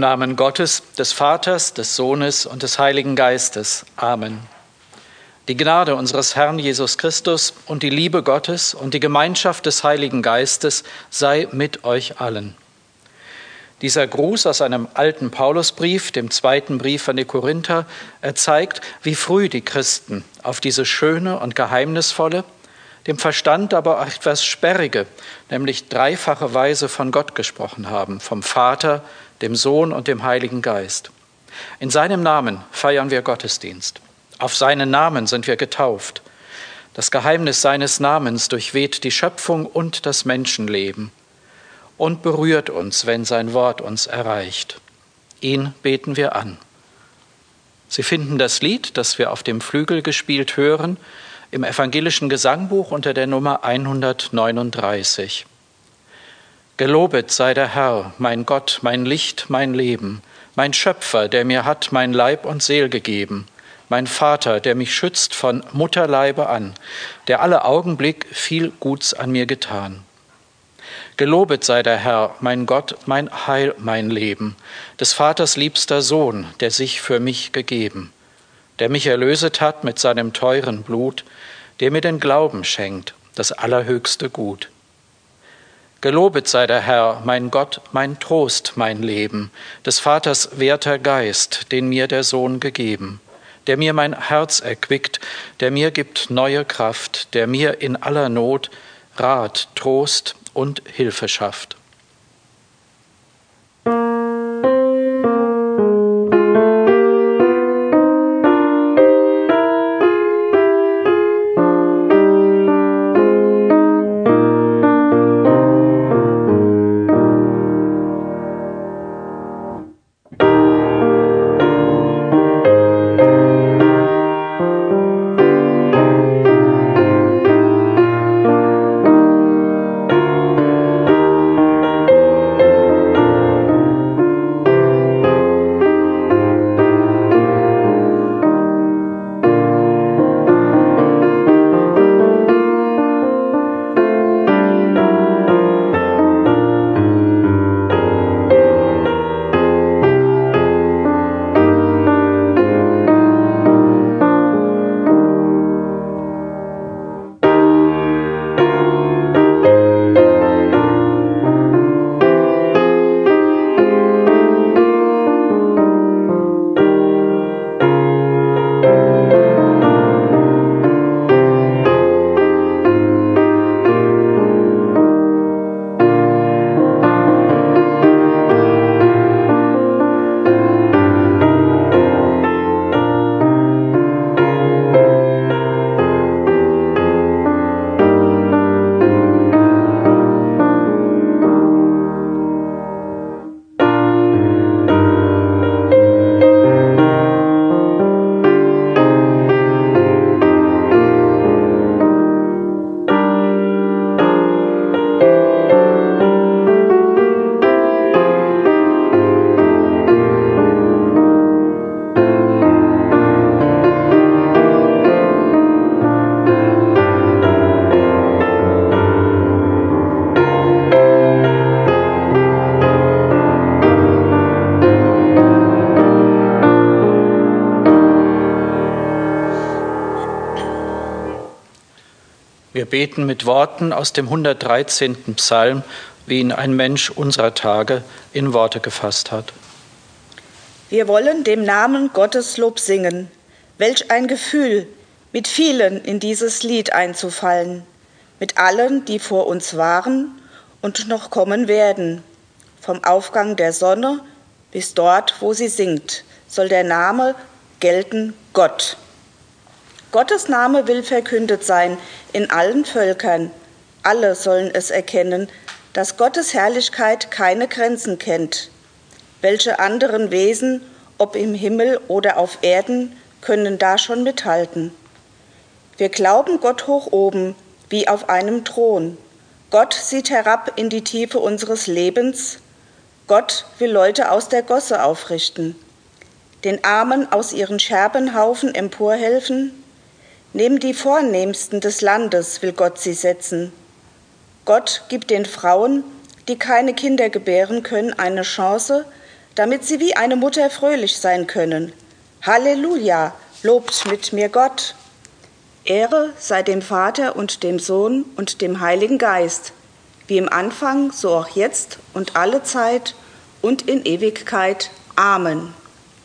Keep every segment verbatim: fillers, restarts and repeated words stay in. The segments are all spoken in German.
Namen Gottes, des Vaters, des Sohnes und des Heiligen Geistes. Amen. Die Gnade unseres Herrn Jesus Christus und die Liebe Gottes und die Gemeinschaft des Heiligen Geistes sei mit euch allen. Dieser Gruß aus einem alten Paulusbrief, dem zweiten Brief an die Korinther, er zeigt, wie früh die Christen auf diese schöne und geheimnisvolle, dem Verstand aber auch etwas sperrige, nämlich dreifache Weise von Gott gesprochen haben, vom Vater, dem Sohn und dem Heiligen Geist. In seinem Namen feiern wir Gottesdienst. Auf seinen Namen sind wir getauft. Das Geheimnis seines Namens durchweht die Schöpfung und das Menschenleben und berührt uns, wenn sein Wort uns erreicht. Ihn beten wir an. Sie finden das Lied, das wir auf dem Flügel gespielt hören, im evangelischen Gesangbuch unter der Nummer hundertneununddreißig. Gelobet sei der Herr, mein Gott, mein Licht, mein Leben, mein Schöpfer, der mir hat mein Leib und Seel gegeben, mein Vater, der mich schützt von Mutterleibe an, der alle Augenblick viel Guts an mir getan. Gelobet sei der Herr, mein Gott, mein Heil, mein Leben, des Vaters liebster Sohn, der sich für mich gegeben, der mich erlöset hat mit seinem teuren Blut, der mir den Glauben schenkt, das allerhöchste Gut. Gelobet sei der Herr, mein Gott, mein Trost, mein Leben, des Vaters werter Geist, den mir der Sohn gegeben, der mir mein Herz erquickt, der mir gibt neue Kraft, der mir in aller Not Rat, Trost und Hilfe schafft. Wir beten mit Worten aus dem hundertdreizehnten Psalm, wie ihn ein Mensch unserer Tage in Worte gefasst hat. Wir wollen dem Namen Gottes Lob singen. Welch ein Gefühl, mit vielen in dieses Lied einzufallen, mit allen, die vor uns waren und noch kommen werden. Vom Aufgang der Sonne bis dort, wo sie sinkt, soll der Name gelten Gott. Gottes Name will verkündet sein in allen Völkern. Alle sollen es erkennen, dass Gottes Herrlichkeit keine Grenzen kennt. Welche anderen Wesen, ob im Himmel oder auf Erden, können da schon mithalten? Wir glauben Gott hoch oben, wie auf einem Thron. Gott sieht herab in die Tiefe unseres Lebens. Gott will Leute aus der Gosse aufrichten, den Armen aus ihren Scherbenhaufen emporhelfen. Neben die Vornehmsten des Landes will Gott sie setzen. Gott gibt den Frauen, die keine Kinder gebären können, eine Chance, damit sie wie eine Mutter fröhlich sein können. Halleluja, lobt mit mir Gott. Ehre sei dem Vater und dem Sohn und dem Heiligen Geist, wie im Anfang, so auch jetzt und alle Zeit und in Ewigkeit. Amen.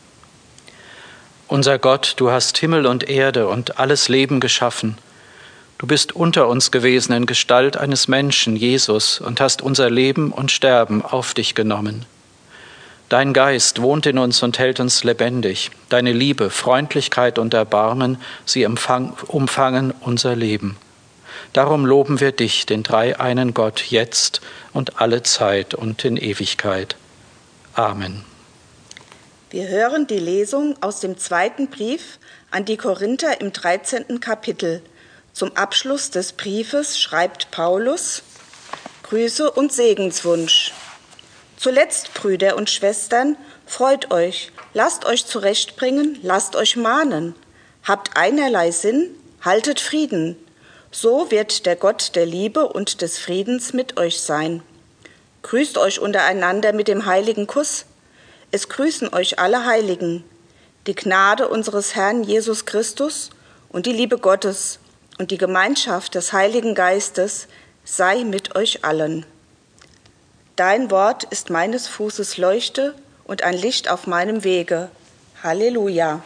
Unser Gott, du hast Himmel und Erde und alles Leben geschaffen. Du bist unter uns gewesen in Gestalt eines Menschen, Jesus, und hast unser Leben und Sterben auf dich genommen. Dein Geist wohnt in uns und hält uns lebendig. Deine Liebe, Freundlichkeit und Erbarmen, sie empfang, umfangen unser Leben. Darum loben wir dich, den dreieinen Gott, jetzt und alle Zeit und in Ewigkeit. Amen. Wir hören die Lesung aus dem zweiten Brief an die Korinther im dreizehnten Kapitel. Zum Abschluss des Briefes schreibt Paulus: Grüße und Segenswunsch. Zuletzt, Brüder und Schwestern, freut euch, lasst euch zurechtbringen, lasst euch mahnen. Habt einerlei Sinn, haltet Frieden. So wird der Gott der Liebe und des Friedens mit euch sein. Grüßt euch untereinander mit dem heiligen Kuss. Es grüßen euch alle Heiligen. Die Gnade unseres Herrn Jesus Christus und die Liebe Gottes und die Gemeinschaft des Heiligen Geistes sei mit euch allen. Dein Wort ist meines Fußes Leuchte und ein Licht auf meinem Wege. Halleluja.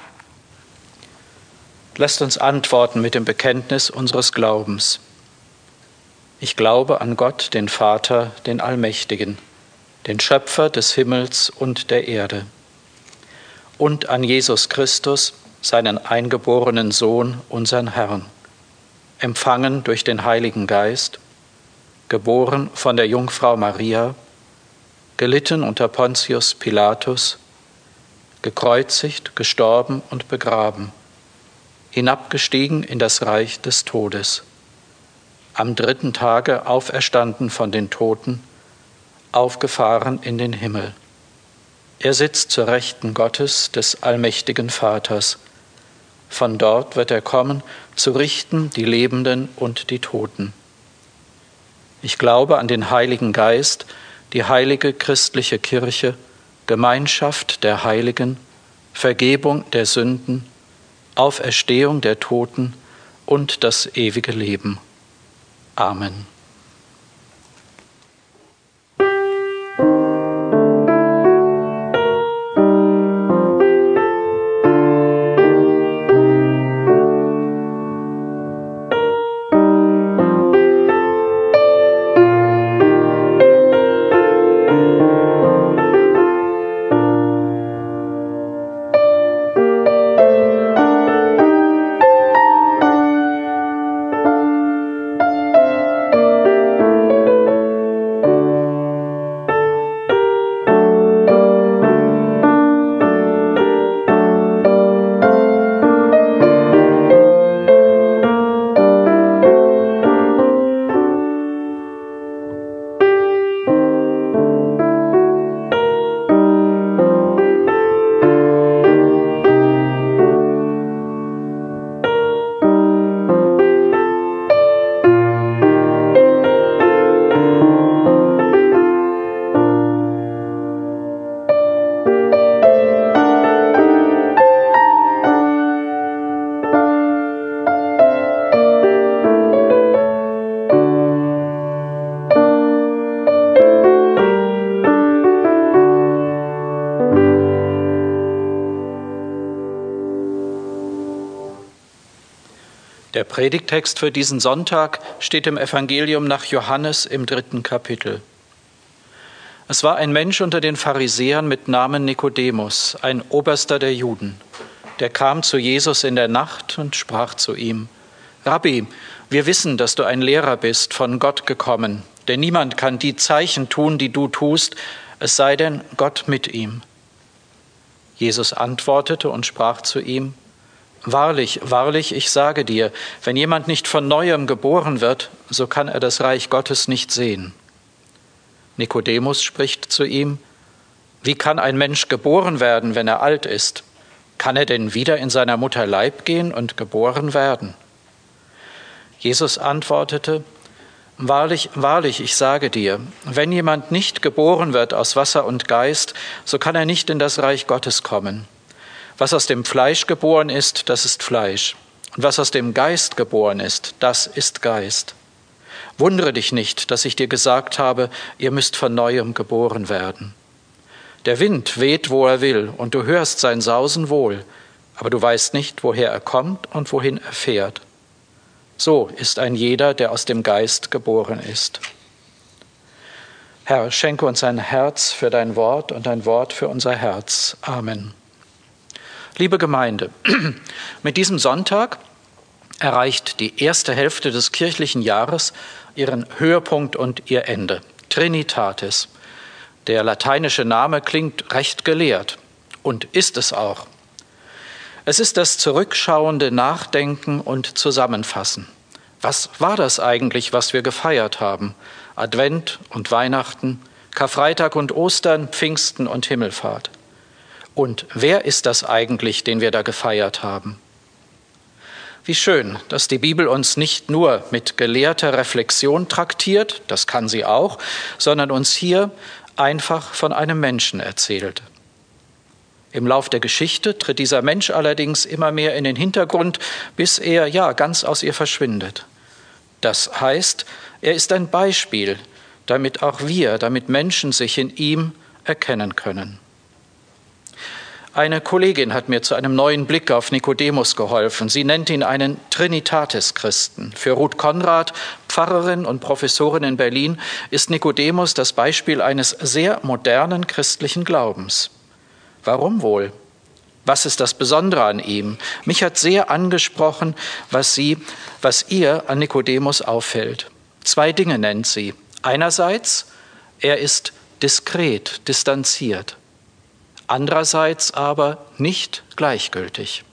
Lasst uns antworten mit dem Bekenntnis unseres Glaubens. Ich glaube an Gott, den Vater, den Allmächtigen, den Schöpfer des Himmels und der Erde, und an Jesus Christus, seinen eingeborenen Sohn, unseren Herrn, empfangen durch den Heiligen Geist, geboren von der Jungfrau Maria, gelitten unter Pontius Pilatus, gekreuzigt, gestorben und begraben, hinabgestiegen in das Reich des Todes, am dritten Tage auferstanden von den Toten, aufgefahren in den Himmel. Er sitzt zur Rechten Gottes, des allmächtigen Vaters. Von dort wird er kommen, zu richten die Lebenden und die Toten. Ich glaube an den Heiligen Geist, die heilige christliche Kirche, Gemeinschaft der Heiligen, Vergebung der Sünden, Auferstehung der Toten und das ewige Leben. Amen. Der Predigttext für diesen Sonntag steht im Evangelium nach Johannes im dritten Kapitel. Es war ein Mensch unter den Pharisäern mit Namen Nikodemus, ein Oberster der Juden. Der kam zu Jesus in der Nacht und sprach zu ihm: Rabbi, wir wissen, dass du ein Lehrer bist, von Gott gekommen, denn niemand kann die Zeichen tun, die du tust, es sei denn Gott mit ihm. Jesus antwortete und sprach zu ihm: Wahrlich, wahrlich, ich sage dir, wenn jemand nicht von Neuem geboren wird, so kann er das Reich Gottes nicht sehen. Nikodemus spricht zu ihm: Wie kann ein Mensch geboren werden, wenn er alt ist? Kann er denn wieder in seiner Mutter Leib gehen und geboren werden? Jesus antwortete: Wahrlich, wahrlich, ich sage dir, wenn jemand nicht geboren wird aus Wasser und Geist, so kann er nicht in das Reich Gottes kommen. Was aus dem Fleisch geboren ist, das ist Fleisch. Und was aus dem Geist geboren ist, das ist Geist. Wundere dich nicht, dass ich dir gesagt habe, ihr müsst von Neuem geboren werden. Der Wind weht, wo er will, und du hörst sein Sausen wohl, aber du weißt nicht, woher er kommt und wohin er fährt. So ist ein jeder, der aus dem Geist geboren ist. Herr, schenke uns ein Herz für dein Wort und ein Wort für unser Herz. Amen. Liebe Gemeinde, mit diesem Sonntag erreicht die erste Hälfte des kirchlichen Jahres ihren Höhepunkt und ihr Ende. Trinitatis. Der lateinische Name klingt recht gelehrt und ist es auch. Es ist das zurückschauende Nachdenken und Zusammenfassen. Was war das eigentlich, was wir gefeiert haben? Advent und Weihnachten, Karfreitag und Ostern, Pfingsten und Himmelfahrt. Und wer ist das eigentlich, den wir da gefeiert haben? Wie schön, dass die Bibel uns nicht nur mit gelehrter Reflexion traktiert, das kann sie auch, sondern uns hier einfach von einem Menschen erzählt. Im Lauf der Geschichte tritt dieser Mensch allerdings immer mehr in den Hintergrund, bis er ja ganz aus ihr verschwindet. Das heißt, er ist ein Beispiel, damit auch wir, damit Menschen sich in ihm erkennen können. Eine Kollegin hat mir zu einem neuen Blick auf Nikodemus geholfen. Sie nennt ihn einen Trinitatis-Christen. Für Ruth Konrad, Pfarrerin und Professorin in Berlin, ist Nikodemus das Beispiel eines sehr modernen christlichen Glaubens. Warum wohl? Was ist das Besondere an ihm? Mich hat sehr angesprochen, was sie, was ihr an Nikodemus auffällt. Zwei Dinge nennt sie. Einerseits, er ist diskret, distanziert. Andererseits aber nicht gleichgültig.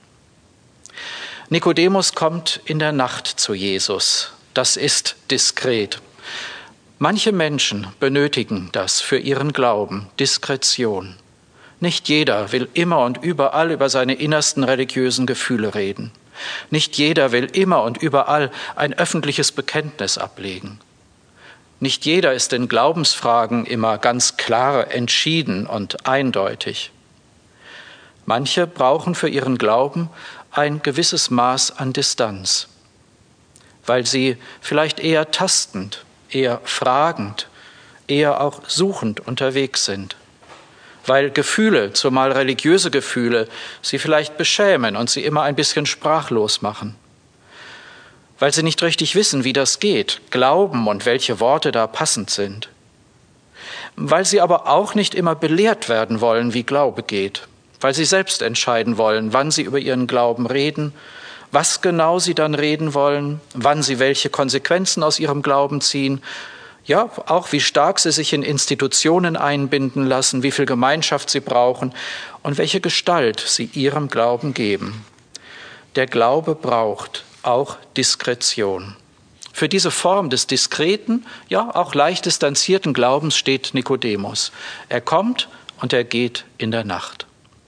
Nikodemus kommt in der Nacht zu Jesus. Das ist diskret. Manche Menschen benötigen das für ihren Glauben, Diskretion. Nicht jeder will immer und überall über seine innersten religiösen Gefühle reden. Nicht jeder will immer und überall ein öffentliches Bekenntnis ablegen. Nicht jeder ist in Glaubensfragen immer ganz klar, entschieden und eindeutig. Manche brauchen für ihren Glauben ein gewisses Maß an Distanz, weil sie vielleicht eher tastend, eher fragend, eher auch suchend unterwegs sind. Weil Gefühle, zumal religiöse Gefühle, sie vielleicht beschämen und sie immer ein bisschen sprachlos machen. Weil sie nicht richtig wissen, wie das geht, glauben und welche Worte da passend sind. Weil sie aber auch nicht immer belehrt werden wollen, wie Glaube geht. Weil sie selbst entscheiden wollen, wann sie über ihren Glauben reden, was genau sie dann reden wollen, wann sie welche Konsequenzen aus ihrem Glauben ziehen, ja, auch wie stark sie sich in Institutionen einbinden lassen, wie viel Gemeinschaft sie brauchen und welche Gestalt sie ihrem Glauben geben. Der Glaube braucht auch Diskretion. Für diese Form des diskreten, ja auch leicht distanzierten Glaubens steht Nikodemus. Er kommt und er geht in der Nacht.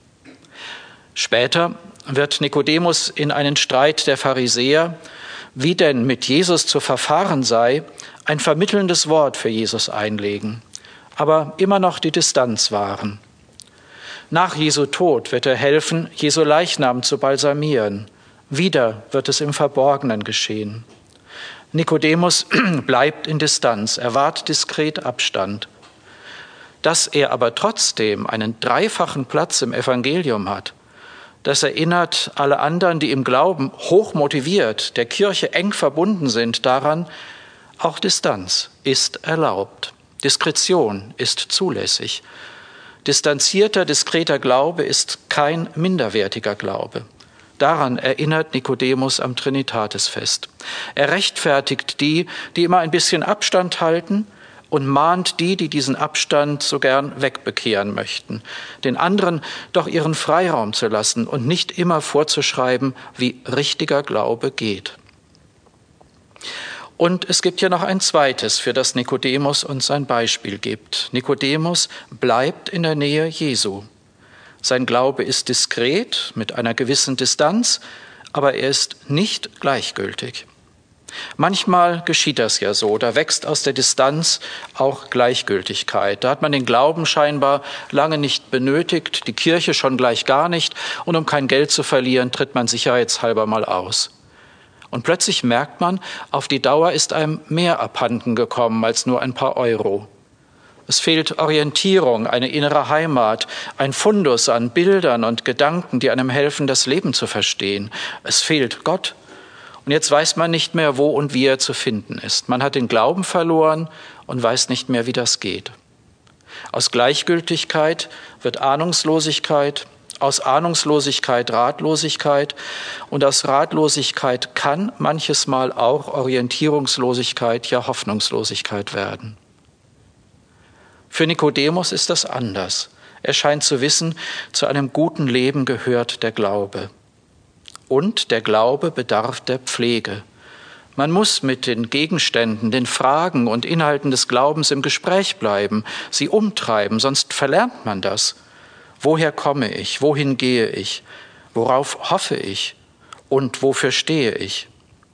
Später wird Nikodemus in einen Streit der Pharisäer, wie denn mit Jesus zu verfahren sei, ein vermittelndes Wort für Jesus einlegen, aber immer noch die Distanz wahren. Nach Jesu Tod wird er helfen, Jesu Leichnam zu balsamieren. Wieder wird es im Verborgenen geschehen. Nikodemus bleibt in Distanz, er wahrt diskret Abstand. Dass er aber trotzdem einen dreifachen Platz im Evangelium hat, das erinnert alle anderen, die im Glauben hoch motiviert, der Kirche eng verbunden sind, daran, auch Distanz ist erlaubt. Diskretion ist zulässig. Distanzierter, diskreter Glaube ist kein minderwertiger Glaube. Daran erinnert Nikodemus am Trinitatisfest. Er rechtfertigt die, die immer ein bisschen Abstand halten, und mahnt die, die diesen Abstand so gern wegbekehren möchten, den anderen doch ihren Freiraum zu lassen und nicht immer vorzuschreiben, wie richtiger Glaube geht. Und es gibt ja noch ein zweites, für das Nikodemus uns ein Beispiel gibt. Nikodemus bleibt in der Nähe Jesu. Sein Glaube ist diskret, mit einer gewissen Distanz, aber er ist nicht gleichgültig. Manchmal geschieht das ja so, da wächst aus der Distanz auch Gleichgültigkeit. Da hat man den Glauben scheinbar lange nicht benötigt, die Kirche schon gleich gar nicht, und um kein Geld zu verlieren, tritt man sicherheitshalber mal aus. Und plötzlich merkt man, auf die Dauer ist einem mehr abhanden gekommen als nur ein paar Euro. Es fehlt Orientierung, eine innere Heimat, ein Fundus an Bildern und Gedanken, die einem helfen, das Leben zu verstehen. Es fehlt Gott. Und jetzt weiß man nicht mehr, wo und wie er zu finden ist. Man hat den Glauben verloren und weiß nicht mehr, wie das geht. Aus Gleichgültigkeit wird Ahnungslosigkeit, aus Ahnungslosigkeit Ratlosigkeit und aus Ratlosigkeit kann manches Mal auch Orientierungslosigkeit, ja Hoffnungslosigkeit werden. Für Nikodemus ist das anders. Er scheint zu wissen, zu einem guten Leben gehört der Glaube. Und der Glaube bedarf der Pflege. Man muss mit den Gegenständen, den Fragen und Inhalten des Glaubens im Gespräch bleiben, sie umtreiben, sonst verlernt man das. Woher komme ich? Wohin gehe ich? Worauf hoffe ich? Und wofür stehe ich?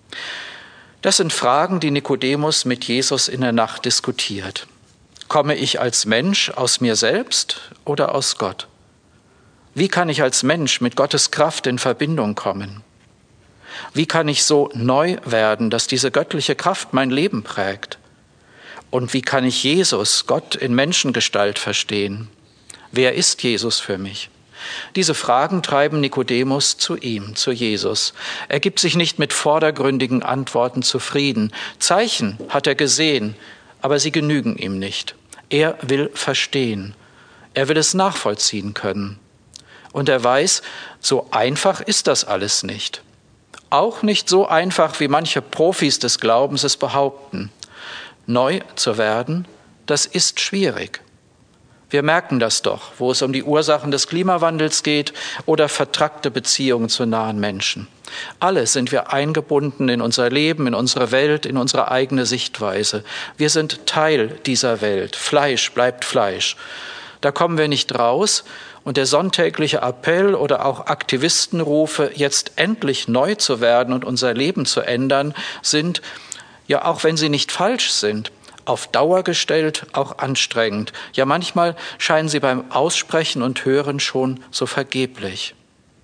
Das sind Fragen, die Nikodemus mit Jesus in der Nacht diskutiert. Komme ich als Mensch aus mir selbst oder aus Gott? Wie kann ich als Mensch mit Gottes Kraft in Verbindung kommen? Wie kann ich so neu werden, dass diese göttliche Kraft mein Leben prägt? Und wie kann ich Jesus, Gott in Menschengestalt verstehen? Wer ist Jesus für mich? Diese Fragen treiben Nikodemus zu ihm, zu Jesus. Er gibt sich nicht mit vordergründigen Antworten zufrieden. Zeichen hat er gesehen, aber sie genügen ihm nicht. Er will verstehen. Er will es nachvollziehen können. Und er weiß, so einfach ist das alles nicht. Auch nicht so einfach, wie manche Profis des Glaubens es behaupten. Neu zu werden, das ist schwierig. Wir merken das doch, wo es um die Ursachen des Klimawandels geht oder vertrackte Beziehungen zu nahen Menschen. Alle sind wir eingebunden in unser Leben, in unsere Welt, in unsere eigene Sichtweise. Wir sind Teil dieser Welt. Fleisch bleibt Fleisch. Da kommen wir nicht raus. Und der sonntägliche Appell oder auch Aktivistenrufe, jetzt endlich neu zu werden und unser Leben zu ändern, sind, ja auch wenn sie nicht falsch sind, auf Dauer gestellt, auch anstrengend. Ja manchmal scheinen sie beim Aussprechen und Hören schon so vergeblich.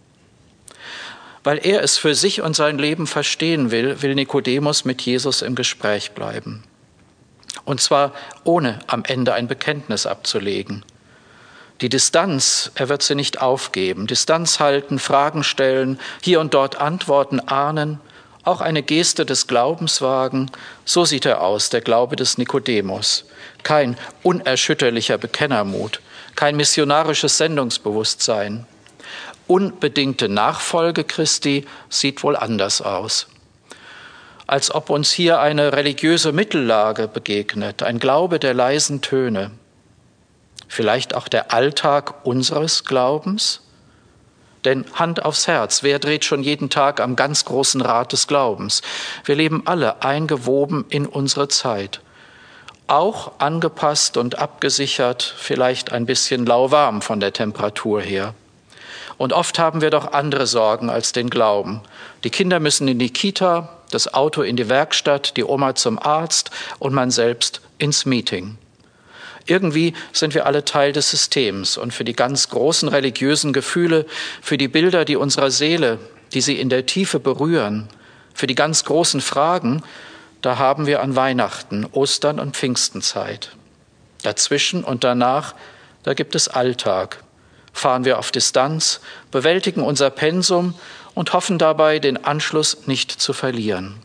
Weil er es für sich und sein Leben verstehen will, will Nikodemus mit Jesus im Gespräch bleiben. Und zwar ohne am Ende ein Bekenntnis abzulegen. Die Distanz, er wird sie nicht aufgeben. Distanz halten, Fragen stellen, hier und dort Antworten ahnen, auch eine Geste des Glaubens wagen. So sieht er aus, der Glaube des Nikodemus. Kein unerschütterlicher Bekennermut, kein missionarisches Sendungsbewusstsein. Unbedingte Nachfolge Christi sieht wohl anders aus. Als ob uns hier eine religiöse Mittellage begegnet, ein Glaube der leisen Töne. Vielleicht auch der Alltag unseres Glaubens? Denn Hand aufs Herz, wer dreht schon jeden Tag am ganz großen Rad des Glaubens? Wir leben alle eingewoben in unsere Zeit. Auch angepasst und abgesichert, vielleicht ein bisschen lauwarm von der Temperatur her. Und oft haben wir doch andere Sorgen als den Glauben. Die Kinder müssen in die Kita, das Auto in die Werkstatt, die Oma zum Arzt und man selbst ins Meeting. Irgendwie sind wir alle Teil des Systems und für die ganz großen religiösen Gefühle, für die Bilder, die unserer Seele, die sie in der Tiefe berühren, für die ganz großen Fragen, da haben wir an Weihnachten, Ostern und Pfingstenzeit. Dazwischen und danach, da gibt es Alltag. Fahren wir auf Distanz, bewältigen unser Pensum und hoffen dabei, den Anschluss nicht zu verlieren.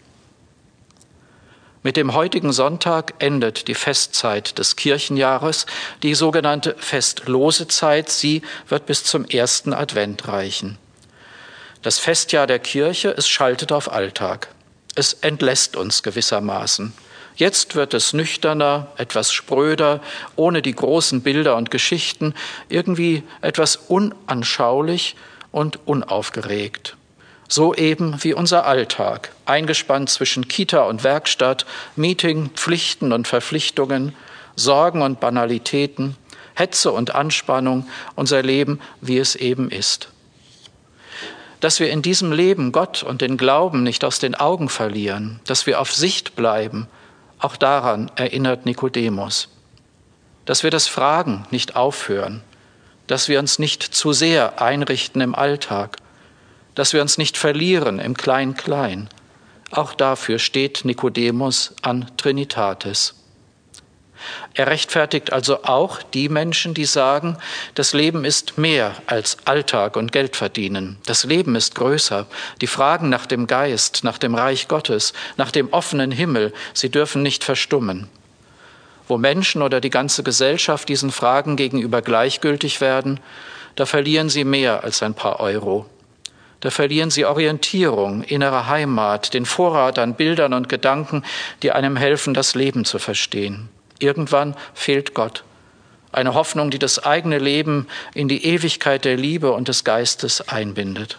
Mit dem heutigen Sonntag endet die Festzeit des Kirchenjahres, die sogenannte festlose Zeit. Sie wird bis zum ersten Advent reichen. Das Festjahr der Kirche, es schaltet auf Alltag. Es entlässt uns gewissermaßen. Jetzt wird es nüchterner, etwas spröder, ohne die großen Bilder und Geschichten, irgendwie etwas unanschaulich und unaufgeregt. So eben wie unser Alltag, eingespannt zwischen Kita und Werkstatt, Meeting, Pflichten und Verpflichtungen, Sorgen und Banalitäten, Hetze und Anspannung, unser Leben, wie es eben ist. dass wir in diesem Leben Gott und den Glauben nicht aus den Augen verlieren, dass wir auf Sicht bleiben, auch daran erinnert Nikodemus. Dass wir das Fragen nicht aufhören, dass wir uns nicht zu sehr einrichten im Alltag, dass wir uns nicht verlieren im Klein-Klein. Auch dafür steht Nikodemus an Trinitatis. Er rechtfertigt also auch die Menschen, die sagen, das Leben ist mehr als Alltag und Geld verdienen. Das Leben ist größer. Die Fragen nach dem Geist, nach dem Reich Gottes, nach dem offenen Himmel, sie dürfen nicht verstummen. Wo Menschen oder die ganze Gesellschaft diesen Fragen gegenüber gleichgültig werden, da verlieren sie mehr als ein paar Euro. Da verlieren sie Orientierung, innere Heimat, den Vorrat an Bildern und Gedanken, die einem helfen, das Leben zu verstehen. Irgendwann fehlt Gott. Eine Hoffnung, die das eigene Leben in die Ewigkeit der Liebe und des Geistes einbindet.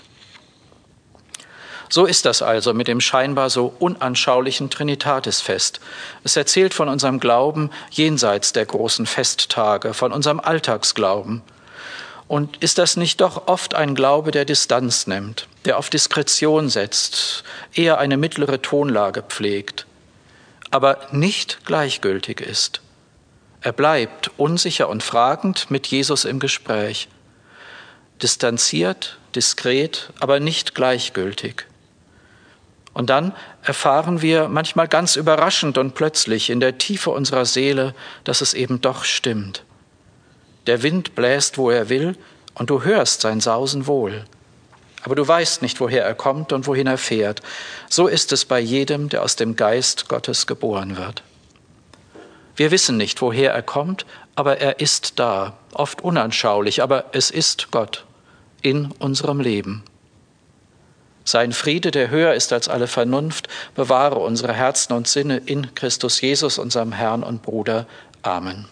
So ist das also mit dem scheinbar so unanschaulichen Trinitatisfest. Es erzählt von unserem Glauben jenseits der großen Festtage, von unserem Alltagsglauben. Und ist das nicht doch oft ein Glaube, der Distanz nimmt, der auf Diskretion setzt, eher eine mittlere Tonlage pflegt, aber nicht gleichgültig ist? Er bleibt unsicher und fragend mit Jesus im Gespräch. Distanziert, diskret, aber nicht gleichgültig. Und dann erfahren wir manchmal ganz überraschend und plötzlich in der Tiefe unserer Seele, dass es eben doch stimmt. Der Wind bläst, wo er will, und du hörst sein Sausen wohl. Aber du weißt nicht, woher er kommt und wohin er fährt. So ist es bei jedem, der aus dem Geist Gottes geboren wird. Wir wissen nicht, woher er kommt, aber er ist da, oft unanschaulich, aber es ist Gott in unserem Leben. Sein Friede, der höher ist als alle Vernunft, bewahre unsere Herzen und Sinne in Christus Jesus, unserem Herrn und Bruder. Amen.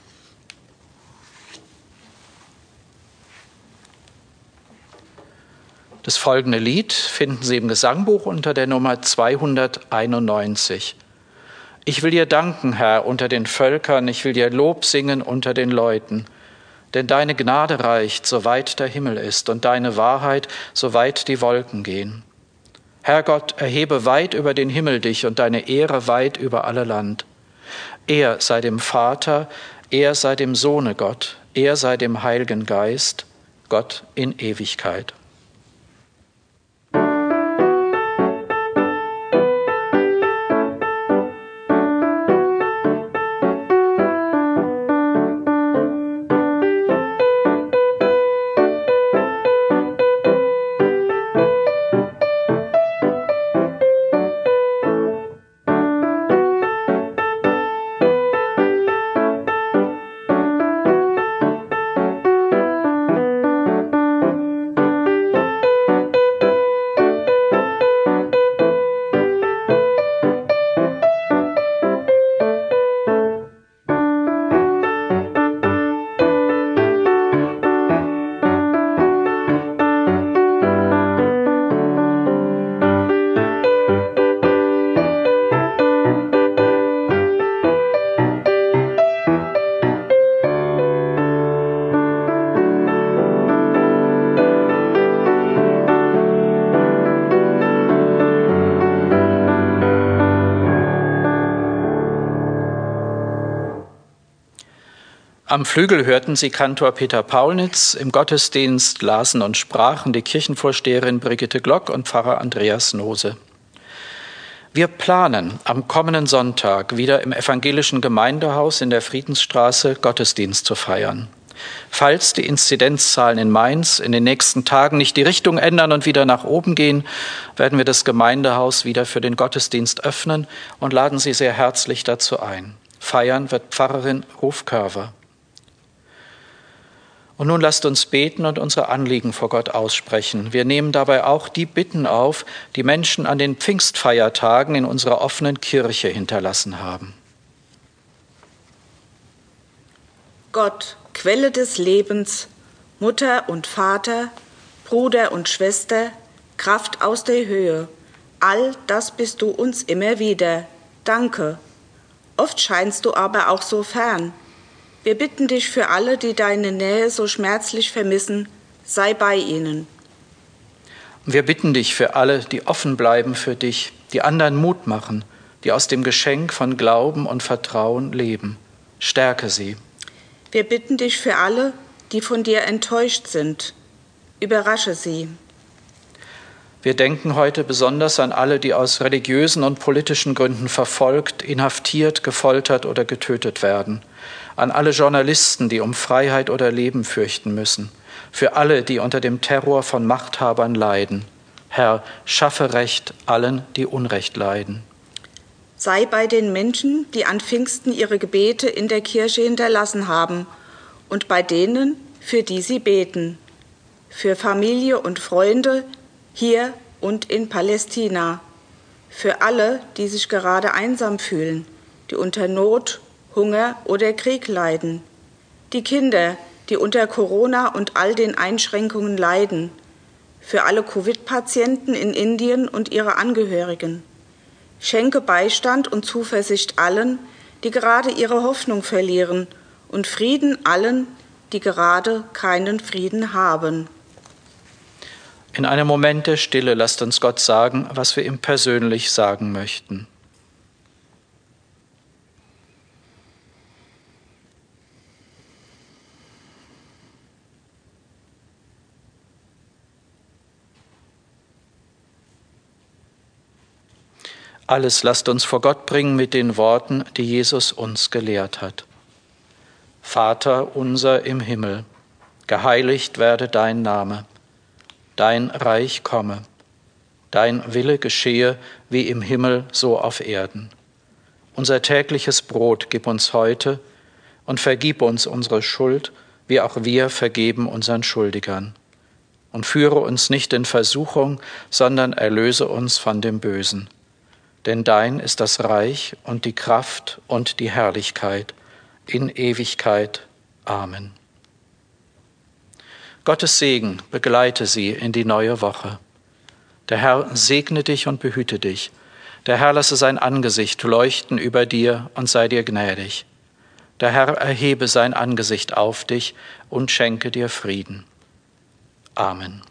Das folgende Lied finden Sie im Gesangbuch unter der Nummer zweihunderteinundneunzig. Ich will dir danken, Herr, unter den Völkern, ich will dir Lob singen unter den Leuten, denn deine Gnade reicht, so weit der Himmel ist, und deine Wahrheit, so weit die Wolken gehen. Herr Gott, erhebe weit über den Himmel dich und deine Ehre weit über alle Land. Er sei dem Vater, er sei dem Sohne Gott, er sei dem Heiligen Geist, Gott in Ewigkeit. Am Flügel hörten Sie Kantor Peter Paulnitz, im Gottesdienst lasen und sprachen die Kirchenvorsteherin Brigitte Glock und Pfarrer Andreas Nose. Wir planen, am kommenden Sonntag wieder im evangelischen Gemeindehaus in der Friedensstraße Gottesdienst zu feiern. Falls die Inzidenzzahlen in Mainz in den nächsten Tagen nicht die Richtung ändern und wieder nach oben gehen, werden wir das Gemeindehaus wieder für den Gottesdienst öffnen und laden Sie sehr herzlich dazu ein. Feiern wird Pfarrerin Ruf Körver. Und nun lasst uns beten und unsere Anliegen vor Gott aussprechen. Wir nehmen dabei auch die Bitten auf, die Menschen an den Pfingstfeiertagen in unserer offenen Kirche hinterlassen haben. Gott, Quelle des Lebens, Mutter und Vater, Bruder und Schwester, Kraft aus der Höhe, all das bist du uns immer wieder. Danke. Oft scheinst du aber auch so fern. Wir bitten dich für alle, die deine Nähe so schmerzlich vermissen, sei bei ihnen. Wir bitten dich für alle, die offen bleiben für dich, die anderen Mut machen, die aus dem Geschenk von Glauben und Vertrauen leben. Stärke sie. Wir bitten dich für alle, die von dir enttäuscht sind. Überrasche sie. Wir denken heute besonders an alle, die aus religiösen und politischen Gründen verfolgt, inhaftiert, gefoltert oder getötet werden. An alle Journalisten, die um Freiheit oder Leben fürchten müssen. Für alle, die unter dem Terror von Machthabern leiden. Herr, schaffe Recht allen, die Unrecht leiden. Sei bei den Menschen, die an Pfingsten ihre Gebete in der Kirche hinterlassen haben und bei denen, für die sie beten. Für Familie und Freunde hier und in Palästina. Für alle, die sich gerade einsam fühlen, die unter Not, Hunger oder Krieg leiden. Die Kinder, die unter Corona und all den Einschränkungen leiden. Für alle Covid-Patienten in Indien und ihre Angehörigen. Schenke Beistand und Zuversicht allen, die gerade ihre Hoffnung verlieren, und Frieden allen, die gerade keinen Frieden haben. In einem Moment der Stille lasst uns Gott sagen, was wir ihm persönlich sagen möchten. Alles lasst uns vor Gott bringen mit den Worten, die Jesus uns gelehrt hat. Vater unser im Himmel, geheiligt werde dein Name. Dein Reich komme, dein Wille geschehe wie im Himmel so auf Erden. Unser tägliches Brot gib uns heute und vergib uns unsere Schuld, wie auch wir vergeben unseren Schuldigern. Und führe uns nicht in Versuchung, sondern erlöse uns von dem Bösen. Denn dein ist das Reich und die Kraft und die Herrlichkeit in Ewigkeit. Amen. Gottes Segen begleite sie in die neue Woche. Der Herr segne dich und behüte dich. Der Herr lasse sein Angesicht leuchten über dir und sei dir gnädig. Der Herr erhebe sein Angesicht auf dich und schenke dir Frieden. Amen.